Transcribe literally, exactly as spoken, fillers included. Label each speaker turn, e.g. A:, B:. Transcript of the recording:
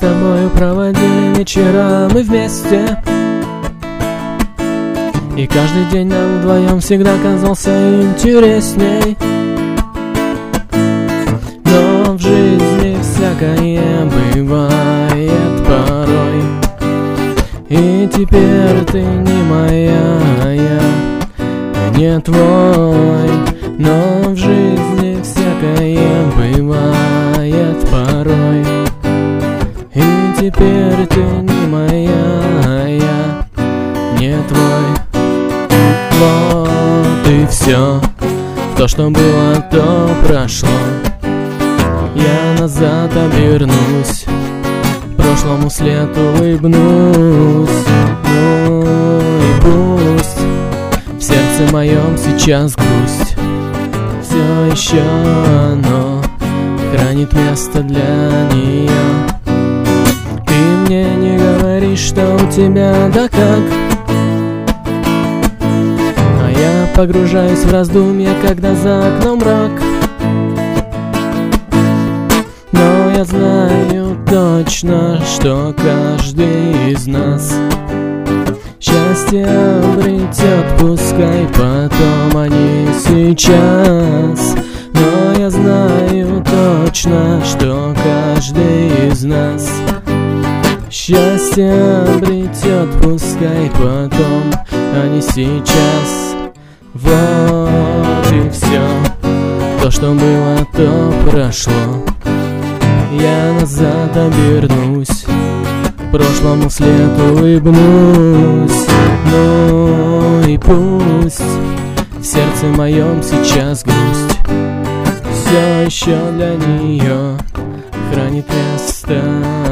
A: тобою проводили вечера мы вместе, и каждый день нам вдвоем всегда казался интересней. Но в жизни всякое бывает порой, и теперь ты не моя, я не твой. Но в жизни всякое бывает порой, и теперь ты не моя, я не твой. Вот и все, то, что было, то прошло. Я назад обернусь, прошлому след улыбнусь. Ну и пусть в сердце моем сейчас грусть, все еще оно хранит место для нее. Ты мне не говоришь, что у тебя да как, а я погружаюсь в раздумья, когда за окном мрак. Но я знаю точно, что каждый из нас счастье обретет, пускай потом, а не сейчас. Но я знаю точно, что каждый из нас счастье обретет, пускай потом, а не сейчас. Вот и все, то, что было, то прошло. Я назад обернусь, прошлому след улыбнусь. Ну и пусть в сердце моем сейчас грусть, все еще для нее хранит место